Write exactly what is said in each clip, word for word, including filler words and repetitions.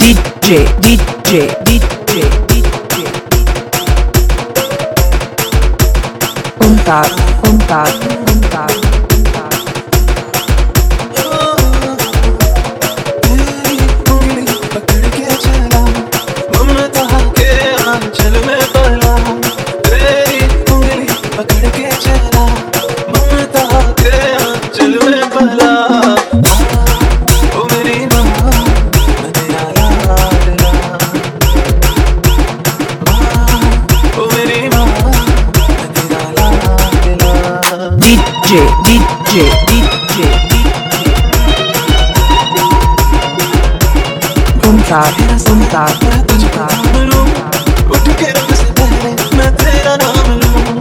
DJ, DJ, DJ, DJ. Contar, contar, contar, contar. तेरी उंगली पकड़ के चला ममता के आंचल में पला। तेरी उंगली पकड़ के चला ममता के आंचल में पला। ओ मेरी माँ मैं तेरा लाडला। ओ मेरी माँ मैं तेरा लाडला। DJ, DJ, DJ, DJ. Contar, contar, contar. उठ के रब से पहले मैं तेरा नाम लूं।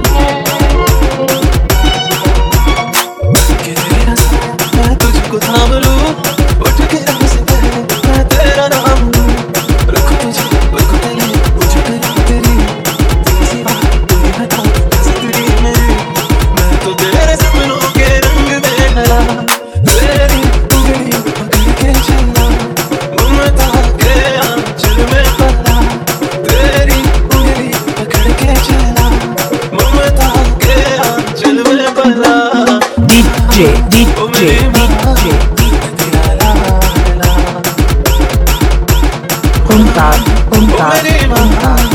कि तेरा साथ मैं तुझको थाम लूं। उठ के रब से पहले मैं तेरा नाम लूं। रखूं तुझे रखूं तेरे मुझे करूं तेरी तेरी सिवा कोई हटा कैसे तेरी मेरी। मैं तो तेरे सपनों के रंग में ढला। तेरी उंगली पकड़ के चला ममता के आंचल में पला। तेरी उंगली पकड़ के चला ममता के आंचल में पला। DJ, DJ, DJ, मैं तेरा लाडला। contar, contar, ओ मेरी माँ contar.